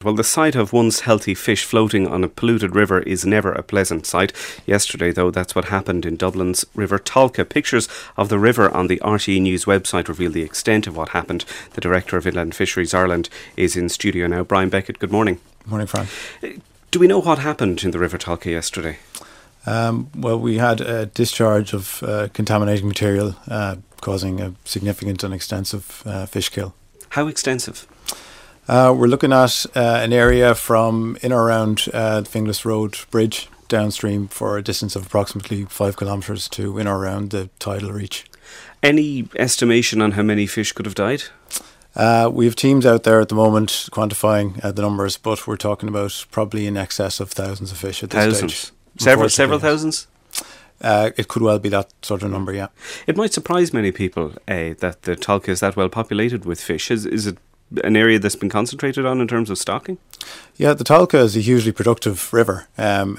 Well, the sight of once healthy fish floating on a polluted river is never a pleasant sight. Yesterday, though, that's what happened in Dublin's River Tolka. Pictures of the river on the RTE News website reveal the extent of what happened. The Director of Inland Fisheries Ireland is in studio now. Brian Beckett, good morning. Good morning, Fran. Do we know what happened in the River Tolka yesterday? Well, we had a discharge of contaminating material causing a significant and extensive fish kill. How extensive? We're looking at an area from in or around the Finglas Road Bridge downstream for a distance of approximately 5 kilometres to in or around the tidal reach. Any estimation on how many fish could have died? We have teams out there at the moment quantifying the numbers, but we're talking about probably in excess of thousands of fish at this stage. Several thousands? It could well be that sort of number, yeah. It might surprise many people that the Tolka is that well populated with fish. Is it an area that's been concentrated on in terms of stocking? Yeah, the Tolka is a hugely productive river.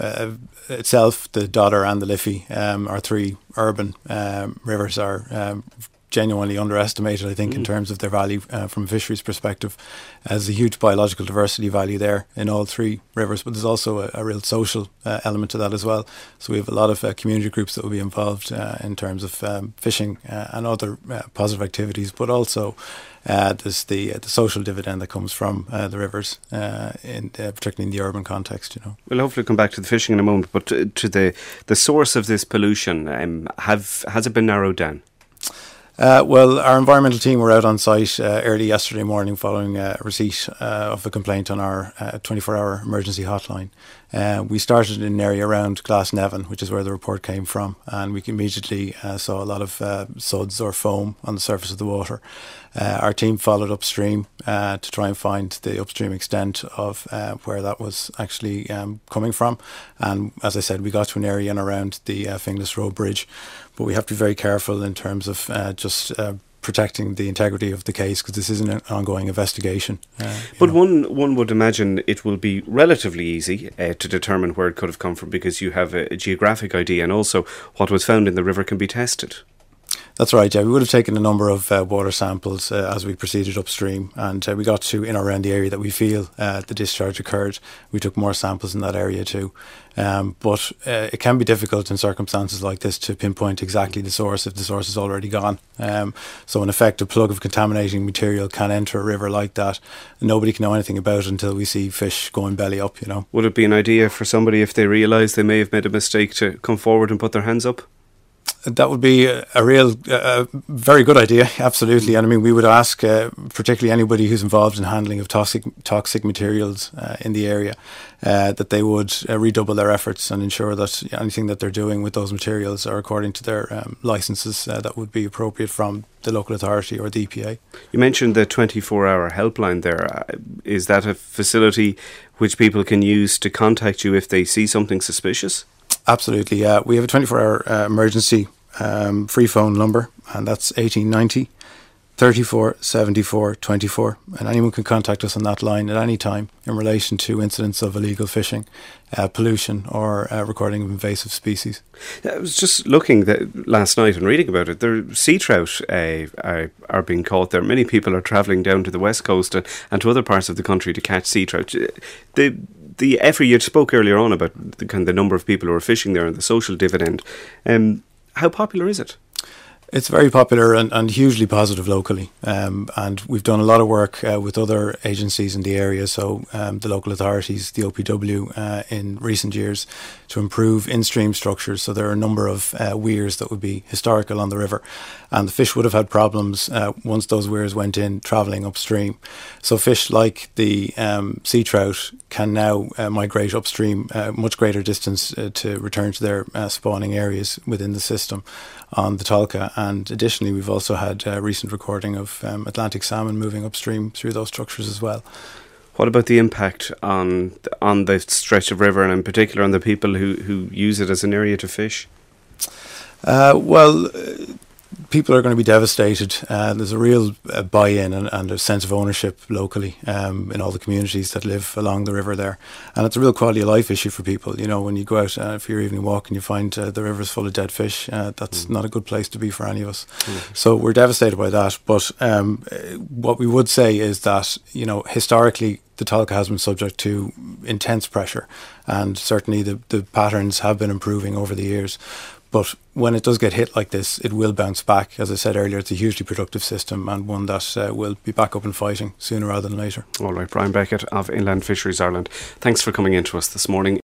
Itself, the Dodder and the Liffey are three urban rivers are genuinely underestimated, I think, in terms of their value from a fisheries perspective. There's a huge biological diversity value there in all three rivers, but there's also a real social element to that as well. So we have a lot of community groups that will be involved in terms of fishing and other positive activities, but also there's the social dividend that comes from the rivers, particularly in the urban context. You know, we'll hopefully come back to the fishing in a moment, but to the source of this pollution, has it been narrowed down? Well, our environmental team were out on site early yesterday morning following receipt of a complaint on our 24-hour emergency hotline. We started in an area around Glasnevin, which is where the report came from, and we immediately saw a lot of suds or foam on the surface of the water. Our team followed upstream to try and find the upstream extent of where that was actually coming from. And as I said, we got to an area in around the Finglas Road Bridge. But we have to be very careful in terms of just protecting the integrity of the case, because this is an ongoing investigation. But one would imagine it will be relatively easy to determine where it could have come from, because you have a geographic ID, and also what was found in the river can be tested. That's right, yeah. We would have taken a number of water samples as we proceeded upstream, and we got to in or around the area that we feel the discharge occurred. We took more samples in that area too. But it can be difficult in circumstances like this to pinpoint exactly the source if the source is already gone. So in effect, a plug of contaminating material can enter a river like that. Nobody can know anything about it until we see fish going belly up, you know. Would it be an idea for somebody, if they realise they may have made a mistake, to come forward and put their hands up? That would be a real, very good idea, absolutely. And I mean, we would ask, particularly anybody who's involved in handling of toxic materials in the area, that they would redouble their efforts and ensure that anything that they're doing with those materials are according to their licences that would be appropriate from the local authority or the EPA. You mentioned the 24-hour helpline there. Is that a facility which people can use to contact you if they see something suspicious? Absolutely, yeah. We have a 24-hour emergency free phone number, and that's 1890 34 74 24, and anyone can contact us on that line at any time in relation to incidents of illegal fishing, pollution, or recording of invasive species. I was just looking last night and reading about it. Sea trout are being caught there. Many people are travelling down to the west coast and to other parts of the country to catch sea trout. The effort, you spoke earlier on about the number of people who are fishing there and the social dividend. How popular is it? It's very popular and hugely positive locally, and we've done a lot of work with other agencies in the area, so the local authorities, the OPW, in recent years to improve in-stream structures. So there are a number of weirs that would be historical on the river, and the fish would have had problems once those weirs went in travelling upstream. So fish like the sea trout can now migrate upstream much greater distance to return to their spawning areas within the system on the Tolka. And additionally, we've also had recent recording of Atlantic salmon moving upstream through those structures as well. What about the impact on the stretch of river, and in particular on the people who use it as an area to fish? People are going to be devastated. There's a real buy-in and a sense of ownership locally in all the communities that live along the river there. And it's a real quality of life issue for people. You know, when you go out for your evening walk and you find the river's full of dead fish, that's not a good place to be for any of us. So we're devastated by that. But what we would say is that, you know, historically, the Tolka has been subject to intense pressure, and certainly the patterns have been improving over the years. But when it does get hit like this, it will bounce back. As I said earlier, it's a hugely productive system, and one that will be back up and fighting sooner rather than later. All right, Brian Beckett of Inland Fisheries Ireland, thanks for coming in to us this morning.